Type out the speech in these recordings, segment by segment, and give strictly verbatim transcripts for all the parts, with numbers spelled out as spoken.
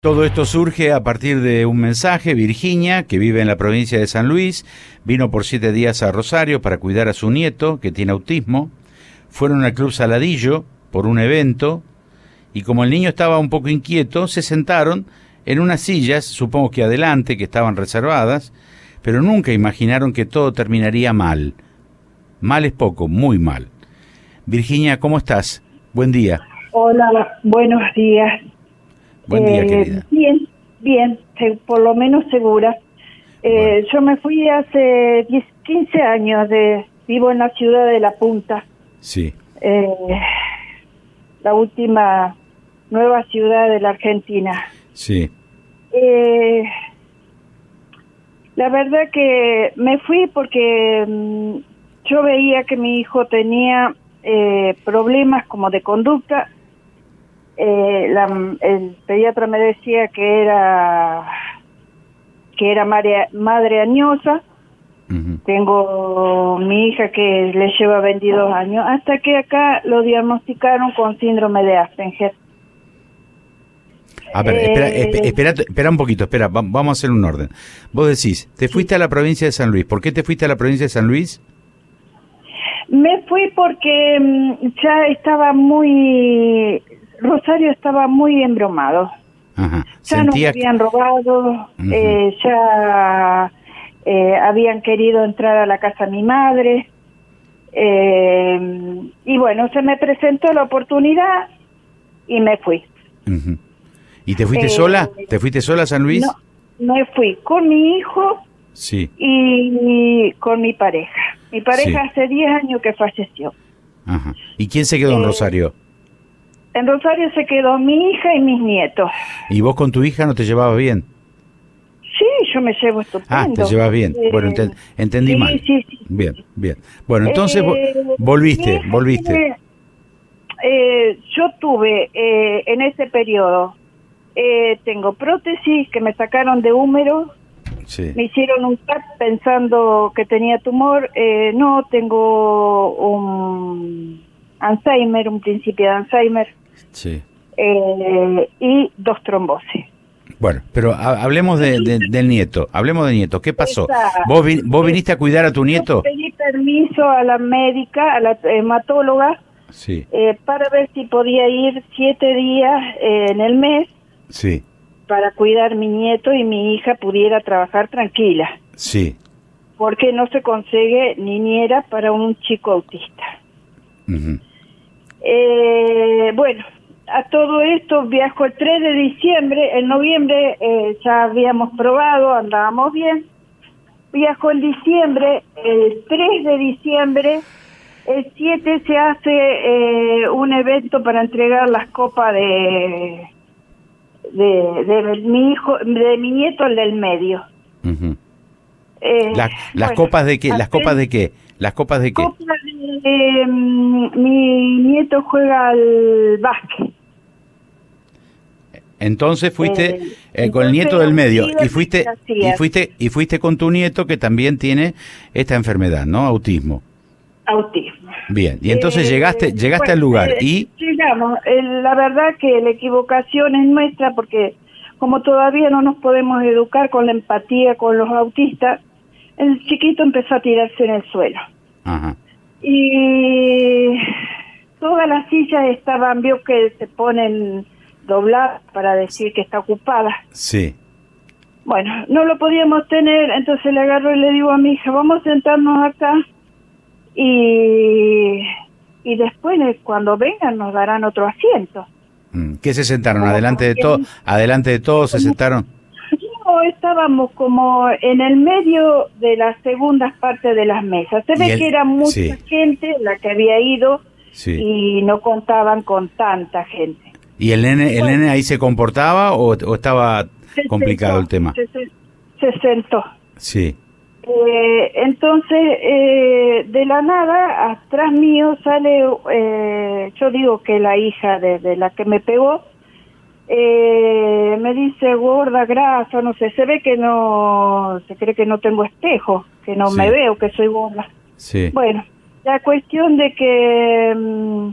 Todo esto surge a partir de un mensaje. Virginia, que vive en la provincia de San Luis, vino por siete días a Rosario para cuidar a su nieto, que tiene autismo. Fueron al Club Saladillo por un evento, y como el niño estaba un poco inquieto, se sentaron en unas sillas, supongo que adelante, que estaban reservadas, pero nunca imaginaron que todo terminaría mal. Mal es poco, muy mal. Virginia, ¿cómo estás? Buen día. Hola, buenos días. Buen día, eh, querida. Bien, bien, se- por lo menos segura. Eh, Bueno. Yo me fui hace diez, quince años, de, vivo en la ciudad de La Punta, Sí, eh, la última nueva ciudad de la Argentina. sí, Eh, la verdad que me fui porque mm, yo veía que mi hijo tenía eh, problemas como de conducta. Eh, la, el pediatra me decía que era que era madre, madre añosa. ujú. Tengo mi hija que le lleva veintidós años, hasta que acá lo diagnosticaron con síndrome de Asperger. A ver, espera, Eh, espe- espera, espera un poquito, espera, va- vamos a hacer un orden. Vos decís, te fuiste a la provincia de San Luis. ¿Por qué te fuiste a la provincia de San Luis? Me fui porque mm, ya estaba muy... Rosario estaba muy embromado. Ajá. Ya nos Sentía que... habían robado, Ujú. eh, ya eh, habían querido entrar a la casa de mi madre. Eh, y bueno, se me presentó la oportunidad y me fui. Ujú. ¿Y te fuiste Eh, sola? ¿Te fuiste sola a San Luis? No, me fui con mi hijo Sí, y con mi pareja. Mi pareja Sí. hace diez años que falleció. ajá. ¿Y quién se quedó en Eh, Rosario? En Rosario se quedó mi hija y mis nietos. ¿Y vos con tu hija no te llevabas bien? Sí, yo me llevo estupendo. Ah, te llevas bien. Eh, Bueno, enten- entendí sí, mal. sí, sí. Bien, bien. Bueno, entonces vo- Eh, volviste, mi hija volviste. tiene- eh, yo tuve eh, en ese periodo, eh, tengo prótesis que me sacaron de húmero, Sí, me hicieron un T A C pensando que tenía tumor, eh, no, tengo un Alzheimer, un principio de Alzheimer, sí. eh, y dos trombosis. Bueno, pero ha- hablemos de, de- del nieto, hablemos del nieto. ¿Qué pasó? Esa- ¿Vos, vi- vos viniste a cuidar a tu nieto? Yo pedí permiso a la médica, a la hematóloga, Sí, eh, para ver si podía ir siete días eh, en el mes sí, para cuidar mi nieto y mi hija pudiera trabajar tranquila, sí. porque no se consigue niñera para un chico autista. Ujú. Eh, bueno, a todo esto viajo el tres de diciembre, en noviembre eh, ya habíamos probado, andábamos bien. Viajo en diciembre, el tres de diciembre, el siete se hace eh, un evento para entregar las copas de, de, de mi hijo, de mi nieto, el del medio. Ujú. Eh, La- ¿Las bueno, copas de qué? ¿Las hacer copas de qué? ¿Las copas de qué? copa de, eh, mi nieto juega al básquet. Entonces fuiste Eh, eh, con el entonces, nieto del medio un día y fuiste se y hacía fuiste y fuiste con tu nieto que también tiene esta enfermedad, ¿no? Autismo. autismo. Bien. Y entonces Eh, llegaste llegaste bueno, al lugar eh, y llegamos. Eh, la verdad que la equivocación es nuestra porque como todavía no nos podemos educar con la empatía con los autistas, el chiquito empezó a tirarse en el suelo. ajá. Y todas las sillas estaban, vio que se ponen dobladas para decir que está ocupada. Sí. Bueno, no lo podíamos tener, entonces le agarro y le digo a mi hija, vamos a sentarnos acá y, y después eh, cuando vengan nos darán otro asiento. Mm. ¿Qué se sentaron? Como Adelante de porque- todo, adelante de todos se como- sentaron. No, estábamos como en el medio de las segundas partes de las mesas. Se Y ve el- que era mucha sí. gente la que había ido Sí. y no contaban con tanta gente. ¿Y el nene el Bueno. nene ahí se comportaba o, o estaba Se complicado sentó, el tema? Se, se- se sentó. Sí. Eh, entonces, eh, de la nada, atrás mío sale, eh, yo digo que la hija de, de la que me pegó, eh, me dice gorda, grasa, no sé, se ve que no, se cree que no tengo espejo, que no Sí. me veo, que soy gorda. Sí. Bueno, la cuestión de que mm,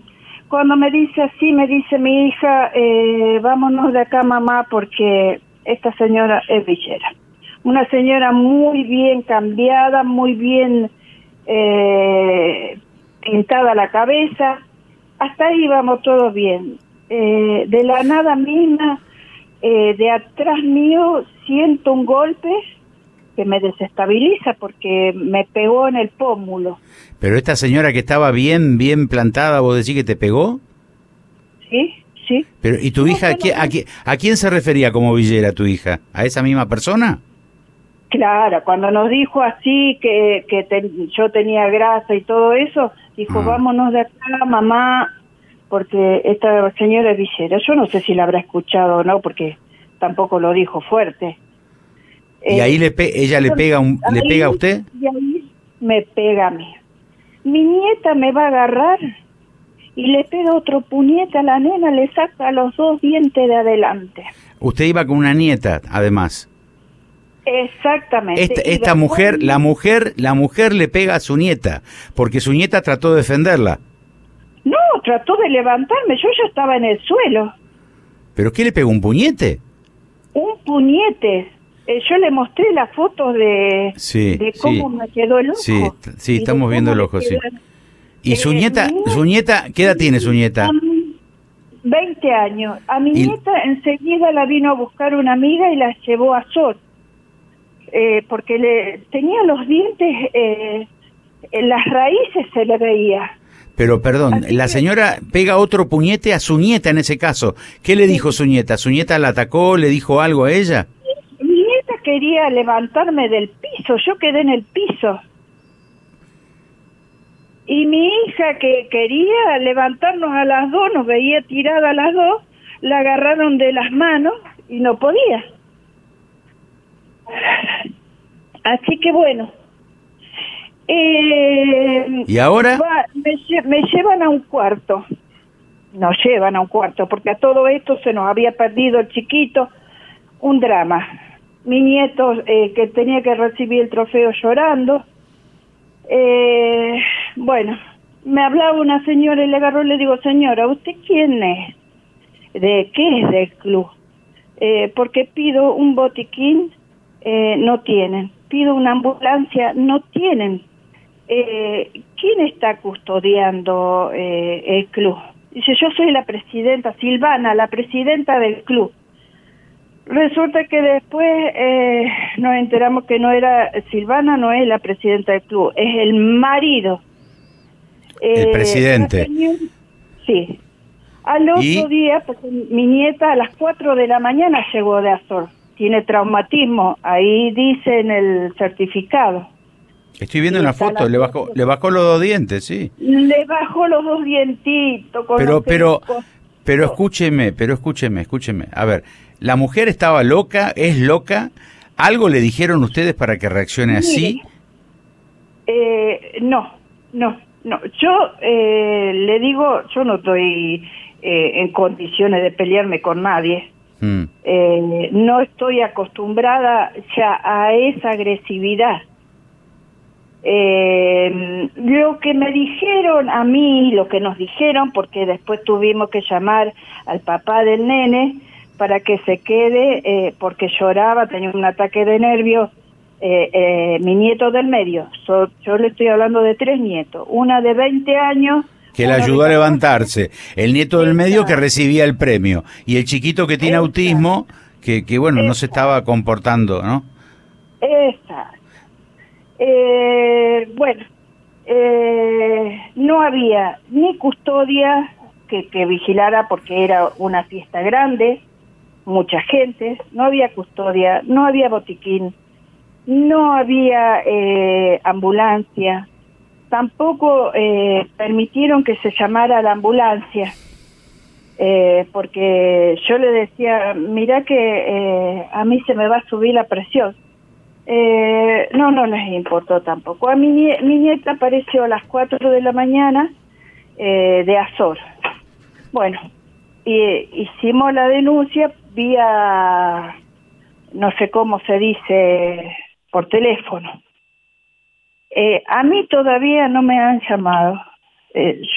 cuando me dice así, me dice mi hija, eh, vámonos de acá, mamá, porque esta señora es villera. Una señora muy bien cambiada, muy bien eh, pintada la cabeza. Hasta ahí íbamos todos bien. Eh, de la nada misma, eh, de atrás mío, siento un golpe que me desestabiliza porque me pegó en el pómulo. Pero esta señora que estaba bien, bien plantada, ¿vos decís que te pegó? Sí, sí. Pero, ¿y tu No, hija, no, ¿a, qui- no. a, qui- a quién se refería como villera tu hija? ¿A esa misma persona? Claro, cuando nos dijo así que, que te- yo tenía grasa y todo eso, dijo, Ah. vámonos de acá, mamá, porque esta señora es villera. Yo no sé si la habrá escuchado o no, porque tampoco lo dijo fuerte. ¿Y Eh, ahí le pe- ella le pega, un, le ahí- pega a usted? Y ahí me pega a mí. Mi nieta me va a agarrar y le pega otro puñete a la nena, le saca los dos dientes de adelante. Usted iba con una nieta, además. Exactamente. Esta, Y esta después- mujer, la mujer, la mujer le pega a su nieta, porque su nieta trató de defenderla. No, trató de levantarme, yo ya estaba en el suelo. ¿Pero qué le pegó, un puñete? Un puñete. Eh, yo le mostré las fotos de, Sí, de cómo sí. me quedó el ojo. Sí, t- sí, y de estamos viendo cómo el me ojo, sí. quedó- ¿Y su Eh, nieta, mi su nieta, qué edad tiene su nieta? A mí, veinte años. A mi Y- nieta enseguida la vino a buscar una amiga y la llevó a Sor. Eh, porque le tenía los dientes, eh, en las raíces se le veía. Pero perdón, Así la que- señora pega otro puñete a su nieta en ese caso. ¿Qué le dijo su nieta? ¿Su nieta la atacó? ¿Le dijo algo a ella? Mi nieta quería levantarme del piso, yo quedé en el piso. Y mi hija que quería levantarnos a las dos, nos veía tirada a las dos, la agarraron de las manos y no podía. Así que bueno. Eh, ¿Y ahora? va- me, lle- me llevan a un cuarto. Nos llevan a un cuarto, porque a todo esto se nos había perdido el chiquito. Un drama. Mi nieto, eh, que tenía que recibir el trofeo llorando. Eh, bueno, me hablaba una señora y le agarró y le digo, señora, ¿usted quién es? ¿De qué es del club? Eh, porque pido un botiquín, eh, no tienen. Pido una ambulancia, no tienen. Eh, ¿Quién está custodiando eh, el club? Dice, yo soy la presidenta, Silvana, la presidenta del club. Resulta que después eh, nos enteramos que no era, Silvana no es la presidenta del club, es el marido. El presidente. la señora- Sí. Al otro ¿Y? día, pues mi nieta a las cuatro de la mañana llegó de Azor. Tiene traumatismo, ahí dice en el certificado. Estoy viendo Sí, una está foto, la le foto. bajó, le bajó los dos dientes, sí. Le bajó los dos dientitos. Con Pero, los pero, pelos. pero escúcheme, pero escúcheme, escúcheme. A ver, la mujer estaba loca, es loca. ¿Algo le dijeron ustedes para que reaccione así? Eh, no, no, no. Yo eh, le digo, yo no estoy eh, en condiciones de pelearme con nadie. Mm. Eh, no estoy acostumbrada ya a esa agresividad. Eh, lo que me dijeron a mí, lo que nos dijeron, porque después tuvimos que llamar al papá del nene para que se quede, eh, porque lloraba, tenía un ataque de nervios, eh, eh, mi nieto del medio. So, yo le estoy hablando de tres nietos, una de veinte años. Que le uno de ayudó a catorce, levantarse. El nieto del medio que Exacto. recibía el premio. Y el chiquito que tiene Exacto. autismo, que, que bueno, no se Exacto. estaba comportando, ¿no? Exacto. Eh, bueno, eh, no había ni custodia que, que vigilara porque era una fiesta grande, mucha gente, no había custodia, no había botiquín, no había eh, ambulancia, tampoco eh, permitieron que se llamara a la ambulancia, eh, porque yo le decía, mira que eh, a mí se me va a subir la presión. Eh, no, no les importó tampoco. A mi, nie- mi nieta apareció a las cuatro de la mañana eh, de Azor. Bueno, y, hicimos la denuncia vía, no sé cómo se dice, por teléfono. Eh, a mí todavía no me han llamado. Eh, yo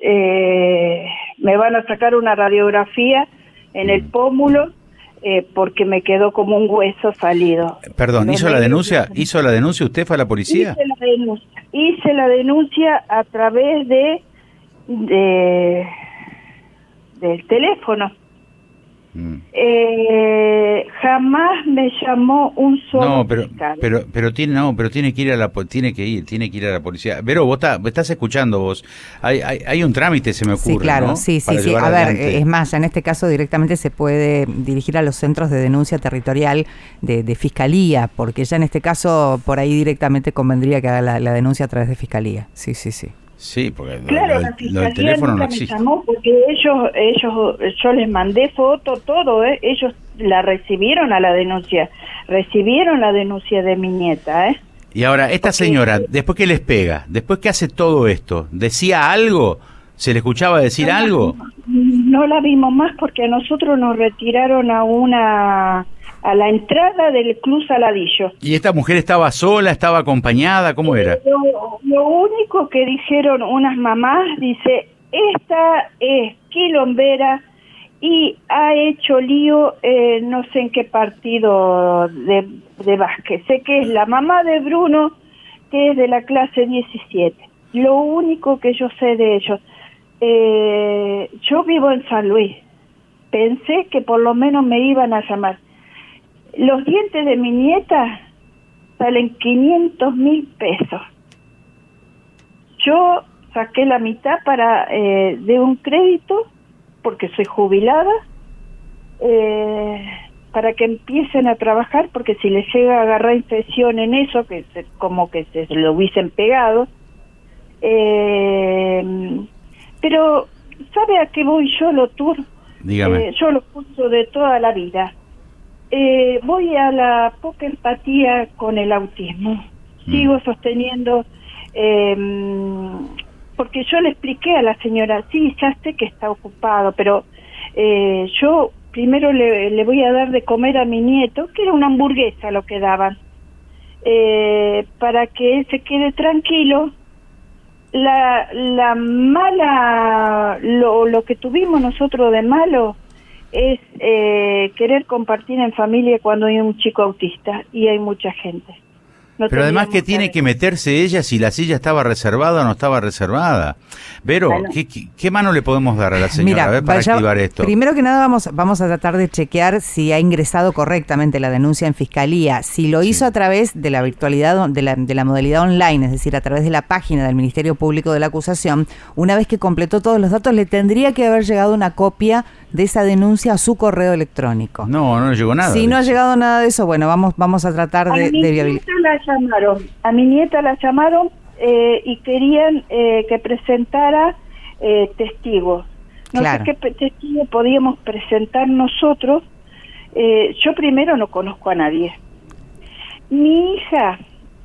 eh, me van a sacar una radiografía en el pómulo eh, porque me quedó como un hueso salido. Perdón, ¿hizo la denuncia? ¿Hizo la denuncia usted? ¿Fue a la policía? Hice la denuncia, hice la denuncia a través de, de del teléfono. Mm. Eh, jamás me llamó un solo no, pero, fiscal. pero, pero tiene, no, pero tiene que ir a la, tiene que ir, tiene que ir a la policía. Vero, vos está, estás escuchando vos. Hay, hay, hay un trámite, se me ocurre. Sí, claro, ¿no? sí, sí, Para sí. A adelante. ver, es más, ya en este caso directamente se puede dirigir a los centros de denuncia territorial de, de fiscalía, porque ya en este caso por ahí directamente convendría que haga la, la denuncia a través de fiscalía. Sí, sí, sí. Sí, porque claro, lo, la lo, fiscalía lo del teléfono nunca no existe. me llamó porque ellos, ellos, yo les mandé foto, todo, ¿eh? Ellos la recibieron a la denuncia, recibieron la denuncia de mi nieta, ¿eh? Y ahora, esta porque, señora, después que les pega, después que hace todo esto, ¿decía algo? ¿Se le escuchaba decir no, algo? No la vimos más porque a nosotros nos retiraron a una... a la entrada del Club Saladillo. ¿Y esta mujer estaba sola, estaba acompañada? ¿Cómo era? Lo, lo único que dijeron unas mamás, dice, esta es quilombera y ha hecho lío, eh, no sé en qué partido de, de básquet. Sé que es la mamá de Bruno, que es de la clase diecisiete. Lo único que yo sé de ellos. Eh, yo vivo en San Luis. Pensé que por lo menos me iban a llamar. Los dientes de mi nieta salen quinientos mil pesos. Yo saqué la mitad para eh, de un crédito, porque soy jubilada, eh, para que empiecen a trabajar, porque si les llega a agarrar infección en eso, que se, como que se lo hubiesen pegado. Eh, pero, ¿sabe a qué voy yo, Lotur? Dígame. Eh, yo lo curso de toda la vida. Eh, voy a la poca empatía con el autismo. Mm. Sigo sosteniendo, eh, porque yo le expliqué a la señora, sí, ya sé que está ocupado, pero eh, yo primero le, le voy a dar de comer a mi nieto, que era una hamburguesa lo que daban, eh, para que él se quede tranquilo. La, la mala, lo, lo que tuvimos nosotros de malo es eh, querer compartir en familia cuando hay un chico autista y hay mucha gente. No Pero además que tiene que meterse ella si la silla estaba reservada o no estaba reservada. Vero, bueno. ¿qué, qué, ¿qué mano le podemos dar a la señora Mira, a ver, para vaya, activar esto? Primero que nada vamos, vamos a tratar de chequear si ha ingresado correctamente la denuncia en Fiscalía. Si lo hizo sí. a través de la virtualidad, de la, de la modalidad online, es decir, a través de la página del Ministerio Público de la acusación, una vez que completó todos los datos, le tendría que haber llegado una copia de esa denuncia a su correo electrónico. No, no le llegó nada. Si no ha llegado nada de eso, bueno, vamos, vamos a tratar de, de viabilizar. La llamaron, a mi nieta la llamaron eh, y querían eh, que presentara eh, testigos. No claro. sé qué testigo podíamos presentar nosotros. Eh, yo primero no conozco a nadie. Mi hija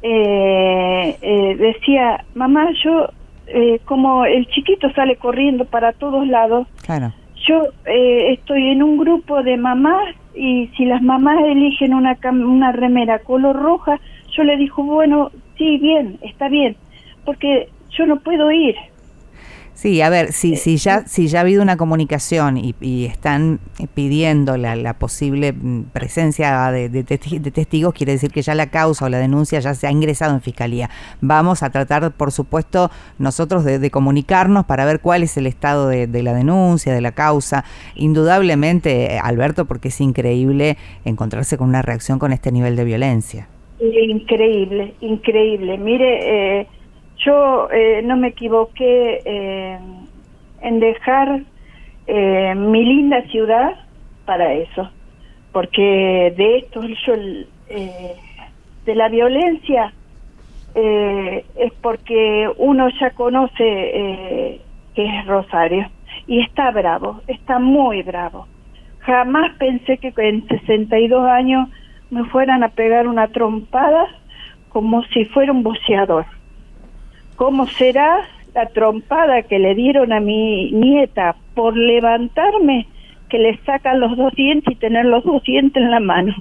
eh, eh, decía, mamá, yo, eh, como el chiquito sale corriendo para todos lados, claro. yo eh, estoy en un grupo de mamás y si las mamás eligen una, una remera color roja, yo le digo, bueno, sí, bien, está bien, porque yo no puedo ir. Sí, a ver, si, si, ya, si ya ha habido una comunicación y, y están pidiendo la, la posible presencia de, de, de testigos, quiere decir que ya la causa o la denuncia ya se ha ingresado en Fiscalía. Vamos a tratar, por supuesto, nosotros de, de comunicarnos para ver cuál es el estado de, de la denuncia, de la causa. Indudablemente, Alberto, porque es increíble encontrarse con una reacción con este nivel de violencia. Increíble, increíble. Mire, eh, yo eh, no me equivoqué eh, en dejar eh, mi linda ciudad para eso, porque de esto yo, eh, de la violencia, eh, es porque uno ya conoce eh, que es Rosario y está bravo, está muy bravo. Jamás pensé que en sesenta y dos años me fueran a pegar una trompada como si fuera un boxeador. ¿Cómo será la trompada que le dieron a mi nieta por levantarme, que le sacan los dos dientes y tener los dos dientes en la mano?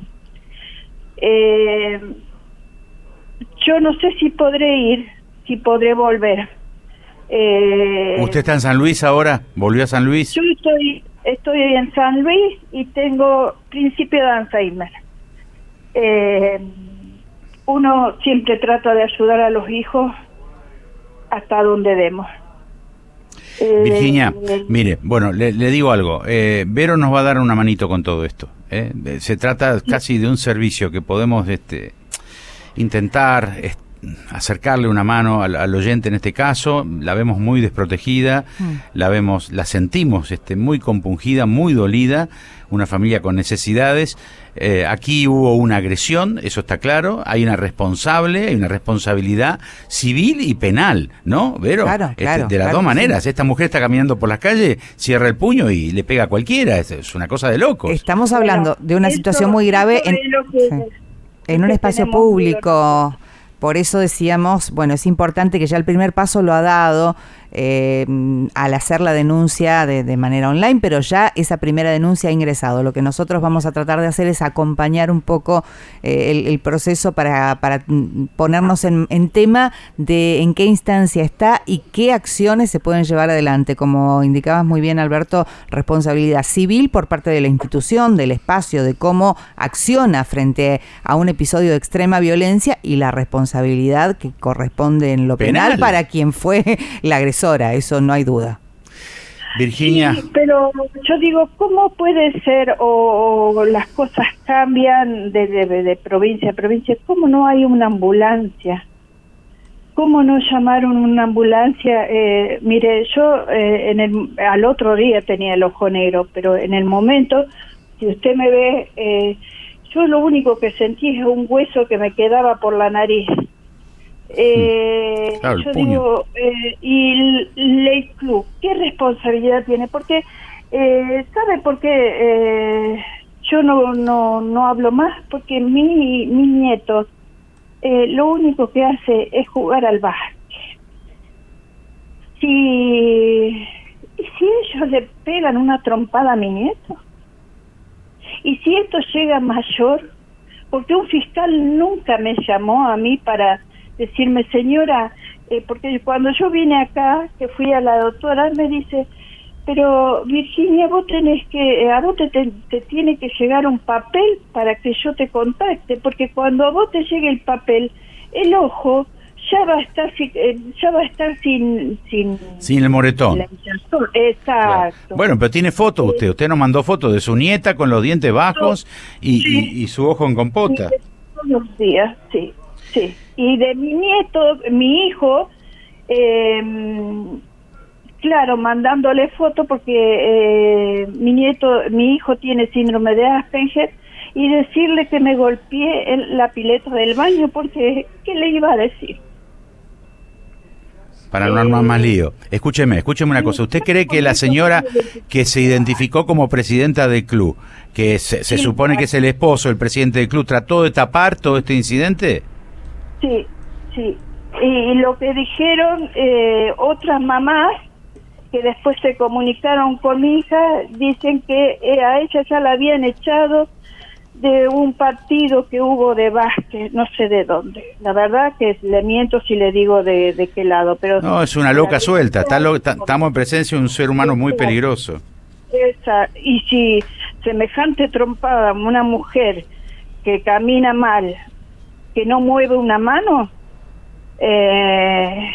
Eh, yo no sé si podré ir, si podré volver, Eh, ¿Usted está en San Luis ahora? ¿Volvió a San Luis? Yo estoy, estoy en San Luis y tengo principio de Alzheimer. Eh, uno siempre trata de ayudar a los hijos hasta donde demos. Eh, Virginia, eh, mire, bueno, le, le digo algo. Eh, Vero nos va a dar una manito con todo esto. ¿eh? Se trata casi de un servicio que podemos este, intentar este, acercarle una mano al, al oyente en este caso. La vemos muy desprotegida, mm. la vemos, la sentimos este, muy compungida, muy dolida, una familia con necesidades. Eh, aquí hubo una agresión, eso está claro, hay una responsable, hay una responsabilidad civil y penal, ¿no, Vero? Claro, este, claro, de las claro, dos maneras. sí. Esta mujer está caminando por las calles, cierra el puño y le pega a cualquiera, es, es una cosa de locos. Estamos hablando bueno, de una eso, situación muy grave en, que, sí, en un espacio público. Miedo. Por eso decíamos, bueno, es importante que ya el primer paso lo ha dado eh, al hacer la denuncia de, de manera online, pero ya esa primera denuncia ha ingresado. Lo que nosotros vamos a tratar de hacer es acompañar un poco eh, el, el proceso para, para ponernos en, en tema de en qué instancia está y qué acciones se pueden llevar adelante. Como indicabas muy bien, Alberto, responsabilidad civil por parte de la institución, del espacio, de cómo acciona frente a un episodio de extrema violencia, y la responsabilidad que corresponde en lo penal, penal para quien fue la agresora, eso no hay duda. Virginia. Sí, pero yo digo, ¿cómo puede ser o, o las cosas cambian de, de, de provincia a provincia? ¿Cómo no hay una ambulancia? ¿Cómo no llamaron una ambulancia? Eh, mire, yo eh, en el, al otro día tenía el ojo negro, pero en el momento, si usted me ve, eh, yo lo único que sentí es un hueso que me quedaba por la nariz. Eh, claro, yo digo, eh, y Ley Club, ¿qué responsabilidad tiene? Porque, eh, ¿sabe por qué eh, yo no, no, no hablo más? Porque mi, mi nieto eh, lo único que hace es jugar al básquet. Si, ¿y si ellos le pegan una trompada a mi nieto? Y si esto llega mayor, porque un fiscal nunca me llamó a mí para decirme, señora, eh, porque cuando yo vine acá, que fui a la doctora, me dice, pero Virginia, vos tenés que, a vos te, te, te tiene que llegar un papel para que yo te contacte, porque cuando a vos te llegue el papel, el ojo ya va a estar, ya va a estar sin, sin, sin el moretón. Exacto. Claro. Bueno, pero tiene foto sí. usted, usted nos mandó foto de su nieta con los dientes bajos y, sí. y, y su ojo en compota. Sí, todos los días, sí, sí. Y de mi nieto, mi hijo, eh, claro, mandándole foto porque eh, mi nieto, mi hijo tiene síndrome de Asperger, y decirle que me golpeé en la pileta del baño, porque ¿qué le iba a decir? Para no armar más lío. Escúcheme, escúcheme una cosa. ¿Usted cree que la señora que se identificó como presidenta del club, que se, se supone que es el esposo, el presidente del club, trató de tapar todo este incidente? Sí, sí. Y lo que dijeron eh, otras mamás que después se comunicaron con mi hija, dicen que eh, a ella ya la habían echado de un partido que hubo de básquet, no sé de dónde. La verdad que le miento si le digo de, de qué lado, pero... No, es una loca suelta, está lo, está, estamos en presencia de un ser humano muy peligroso. Esa, y si semejante trompada, una mujer que camina mal, que no mueve una mano, eh,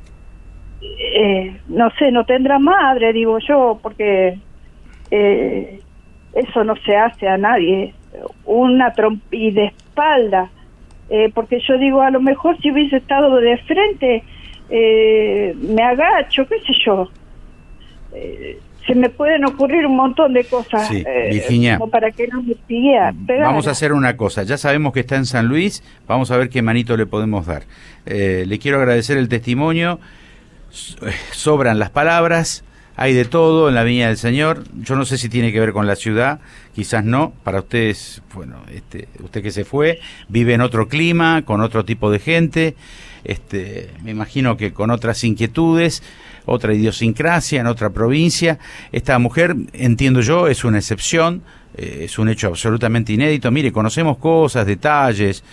eh, no sé, no tendrá madre, digo yo, porque eh, eso no se hace a nadie. Una trompa y de espalda, eh, porque yo digo, a lo mejor si hubiese estado de frente, eh, me agacho, qué sé yo. Eh, se me pueden ocurrir un montón de cosas, sí, eh, Virginia, como para que no me siguiera. Vamos a hacer una cosa, ya sabemos que está en San Luis, vamos a ver qué manito le podemos dar. Eh, le quiero agradecer el testimonio, sobran las palabras, hay de todo en la Viña del Señor. Yo no sé si tiene que ver con la ciudad, quizás no. Para ustedes, bueno, este, usted que se fue, vive en otro clima, con otro tipo de gente, este, me imagino que con otras inquietudes, otra idiosincrasia en otra provincia. Esta mujer, entiendo yo, es una excepción, eh, es un hecho absolutamente inédito. Mire, conocemos cosas, detalles,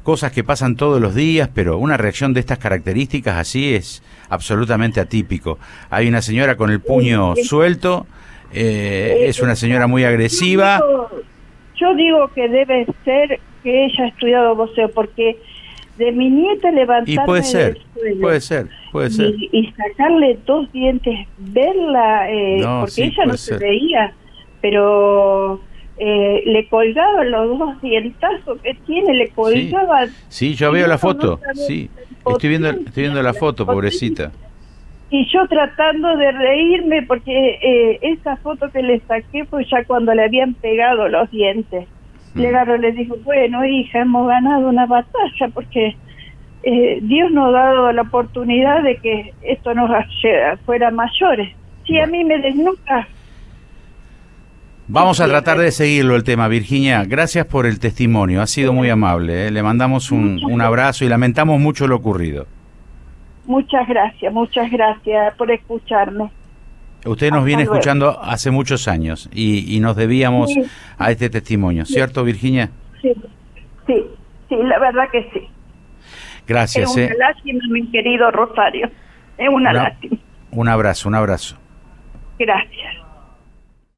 cosas que pasan todos los días, pero una reacción de estas características así es absolutamente atípico. Hay una señora con el puño suelto, eh, es una señora muy agresiva. Yo digo, yo digo que debe ser que ella ha estudiado boxeo, porque de mi nieta levantarme y puede ser, del suelo, puede ser, puede ser. Y, y sacarle dos dientes, verla, eh, No, porque sí, ella no puede se ser. veía, pero eh, le colgaban los dos dientazos que tiene, le colgaban. Sí, yo Y veo la no, foto, no sabía sí, la estoy viendo, potencia, estoy viendo la foto, la pobrecita. Y yo tratando de reírme, porque eh, esa foto que le saqué fue ya cuando le habían pegado los dientes. Le agarró y le dijo, bueno, hija, hemos ganado una batalla, porque eh, Dios nos ha dado la oportunidad de que esto nos fuera mayores. Si a mí me desnuca. Vamos a tratar de seguirlo el tema, Virginia. Gracias por el testimonio, ha sido muy amable. ¿eh? Le mandamos un, un abrazo y lamentamos mucho lo ocurrido. Muchas gracias, muchas gracias por escucharme. Usted nos Hasta viene luego. escuchando hace muchos años y, y nos debíamos Sí. a este testimonio, ¿cierto, Virginia? Sí, sí, sí, la verdad que sí. Gracias. Es una ¿eh? lástima, mi querido Rosario. Es una Una- lástima. Un abrazo, un abrazo. Gracias.